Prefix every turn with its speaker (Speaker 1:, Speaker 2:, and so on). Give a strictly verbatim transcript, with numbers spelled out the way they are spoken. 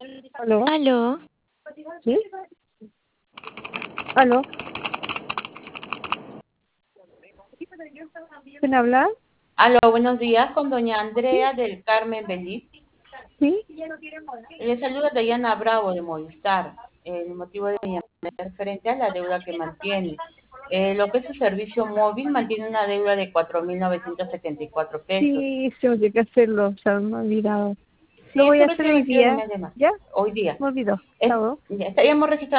Speaker 1: ¿Aló?
Speaker 2: Aló,
Speaker 1: ¿Sí? ¿Aló? ¿Quién habla?
Speaker 3: Aló, buenos días, con doña
Speaker 1: ¿Sí?
Speaker 3: Andrea del Carmen Belit.
Speaker 1: ¿Sí?
Speaker 3: Le saluda Dayana Bravo de Movistar. El motivo de mi llamada es referente a la deuda que mantiene. Eh, lo que es su servicio móvil mantiene una deuda de cuatro mil novecientos setenta y cuatro pesos.
Speaker 1: Sí, sí, oye, que hacerlo, se me ha olvidado. Lo
Speaker 3: Sí,
Speaker 1: voy
Speaker 3: esto
Speaker 1: a hacer
Speaker 3: recién
Speaker 1: hoy
Speaker 3: recibe el
Speaker 1: día,
Speaker 3: mes de marzo,
Speaker 1: ¿ya?
Speaker 3: hoy día.
Speaker 1: Me olvidó.
Speaker 3: Es-
Speaker 1: Chao.
Speaker 3: ya estaríamos registrando